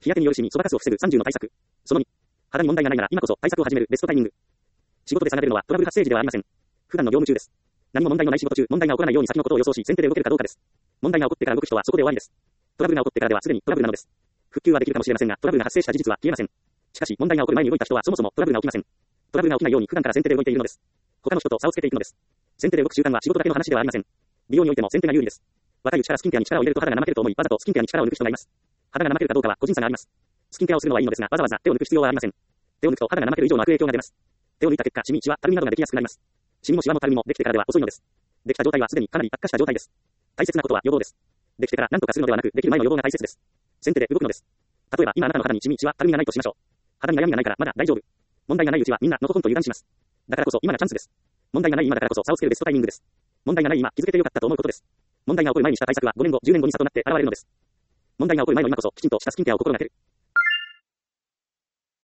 日焼けによるシミ、そばかすを防ぐ30の対策。その2。肌に問題がないなら今こそ対策を始めるベストタイミング。仕事で差が出るのはトラブル発生時ではありません。普段の業務中です。何も問題のない仕事中、問題が起こらないように先のことを予想し、先手で動けるかどうかです。問題が起こってから動く人はそこで終わりです。トラブルが起こってからではすでにトラブルなのです。復旧はできるかもしれませんが、トラブルが発生した事実は消えません。しかし、問題が起こる前に動いた人はそもそもトラブルが起きません。トラブルが起きないように普段から先手で動いているのです。他の人と差をつけていくのです。先手で動く習慣は仕事だけの話ではありません。美容においても先手が有利です。若いうちからスキンケアに力を入れると肌が怠けると思い、わざとスキンケアに力を抜く人がいます。肌が怠けるかどうかは個人差があります。スキンケアをするのはいいのですが、わざわざ手を抜く必要はありません。手を抜くと肌が怠ける以上の悪影響が出ます。手を抜いた結果、シミ、シワ、たるみなどができやすくなります。シミもシワもたるみもできてからでは遅いのです。できた状態はすでにかなり悪化した状態です。大切なことは予防です。できてから何とかするのではなく、できる前の予防が大切です。先手で動くのです。例えば今あなたの肌にシミ、シワ、たるみがないとしましょう。肌に悩みがないからまだ大丈夫。問題がないうちはみんなのほほんと油断します。だからこそ今がチャンスです。問題がない今だからこそ差をつけるベストタイミングです。問題がない今気づけてよかったと思うことです。問題が起こる前にした対策は5年後、10年後に差となって現れるのです。問題が起こる前の今こそきちんとしたスキンケアを心がける。